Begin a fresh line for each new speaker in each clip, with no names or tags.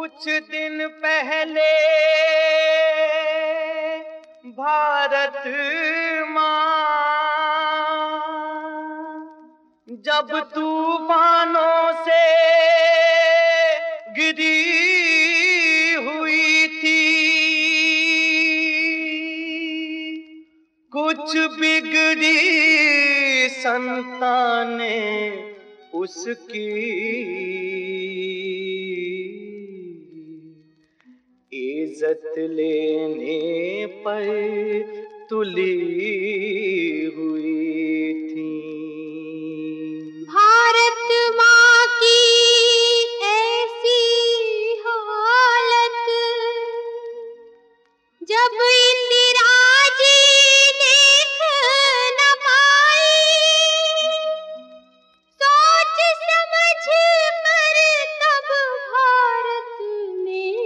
कुछ दिन पहले भारत माँ जब तूफानों से गिरी हुई थी, कुछ बिगड़ी संतानें उसकी इज्जत लेने पर तुली हुई थी।
भारत माँ की ऐसी हालत जब इंदिरा जी देख न पाई, सोच समझ कर तब भारत में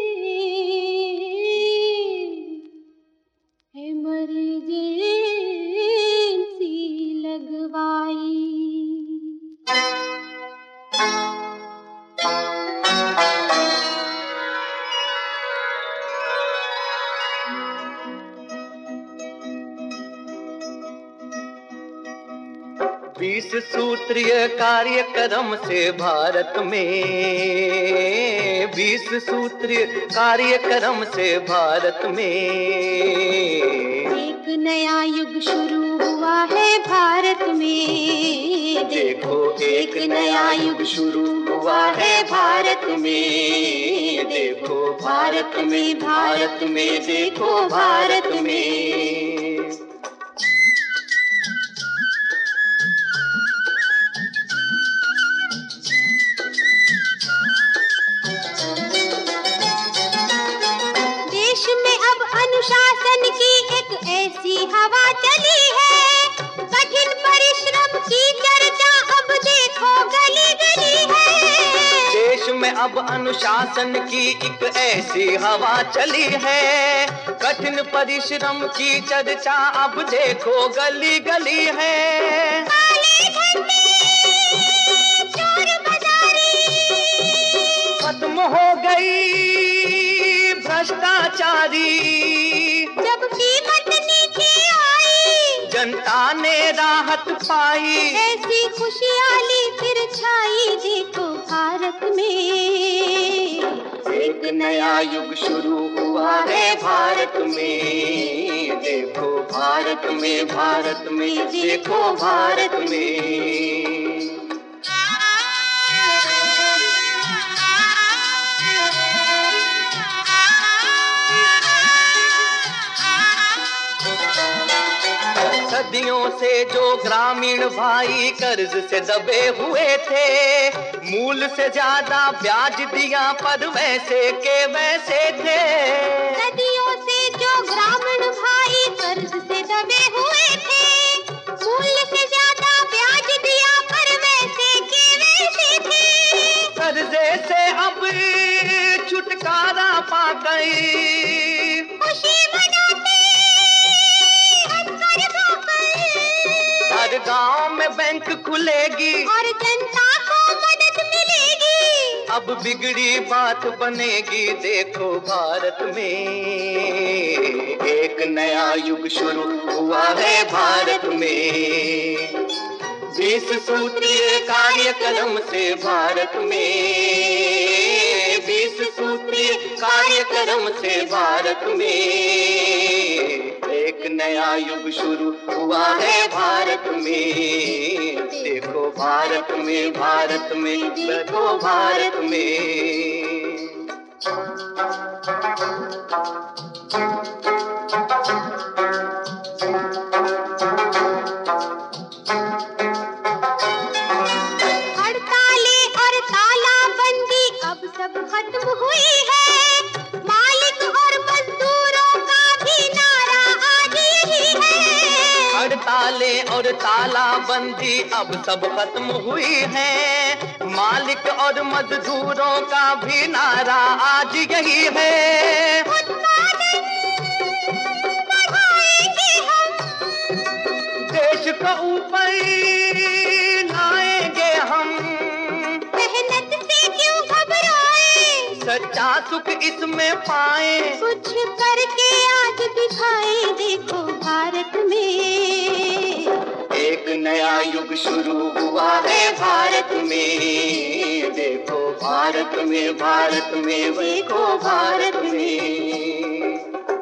इमरजेंसी लगवाई।
बीस सूत्रीय कार्यक्रम से भारत में, 20 सूत्रीय कार्यक्रम से भारत में
एक नया युग शुरू हुआ है भारत में।
देखो एक नया युग शुरू हुआ है भारत में। देखो भारत में, भारत में, देखो भारत में।
देश में अब अनुशासन की एक ऐसी हवा चली है, कठिन परिश्रम की चर्चा अब देखो गली गली है।
देश में अब अनुशासन की एक ऐसी हवा चली है, कठिन परिश्रम की चर्चा अब देखो गली गली है।
काले धंधे, चोर बाजारी
खत्म हो गई भ्रष्टाचारी,
जब कीमत नीचे आई
जनता ने राहत पाई।
ऐसी खुशहाली फिर छाई देखो भारत में।
एक नया युग शुरू हुआ है भारत में। देखो भारत में, भारत में, देखो भारत में। सदियों से जो ग्रामीण भाई कर्ज से दबे हुए थे, मूल से ज्यादा ब्याज दिया पर वैसे के वैसे थे।
सदियों से जो ग्रामीण भाई कर्ज से दबे हुए थे, मूल से ज्यादा ब्याज दिया पर वैसे के वैसे थे।
कर्जे से अब छुटकारा पा गई,
खुशी मनाते हंसकर गाकर,
हर गांव में बैंक खुलेगी
और जनता को मदद मिलेगी।
अब बिगड़ी बात बनेगी। देखो भारत में एक नया युग शुरू हुआ है भारत में। 20 सूत्रीय कार्यक्रम से भारत में, 20 सूत्रीय कार्यक्रम से भारत में एक नया युग शुरू हुआ है भारत में। देखो भारत में, भारत में, देखो भारत में।
हड़तालें और तालाबंदी अब सब खत्म हुई है, मालिक और मजदूरों का भी नारा आज यही है।
हड़तालें और तालाबंदी अब सब खत्म हुई है, मालिक और मजदूरों का भी नारा आज यही है।
उत्पादन बढ़ाएंगे हम,
देश को ऊपर लाएंगे हम,
मेहनत से क्यों घबराए,
सच्चा सुख इसमें पाए।
कुछ करके आज दिखाए देखो भारत में,
एक नया युग शुरू हुआ है भारत में। देखो भारत में, भारत में, देखो भारत में।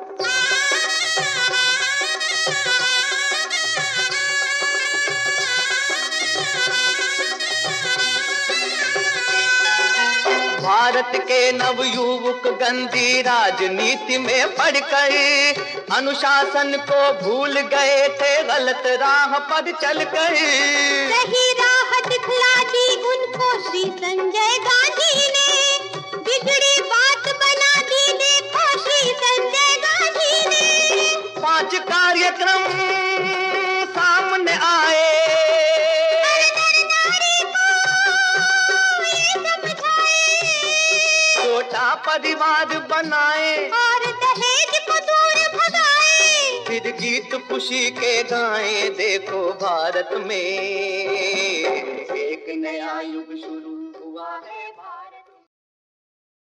भारत के नवयुवक गंदी राजनीति में पड़कर अनुशासन को भूल गए थे, गलत राह पर चलकर।
सही राह दिखला दी उनको श्री संजय गांधी ने, बिगड़ी बात बना दी देखो श्री संजय गांधी ने।
5 कार्यक्रम सामने आए, छोटा परिवार बनाए
और दहेज को दूर भगाए।
फिर गीत खुशी के गाएं देखो भारत में, एक नया युग शुरू हुआ है।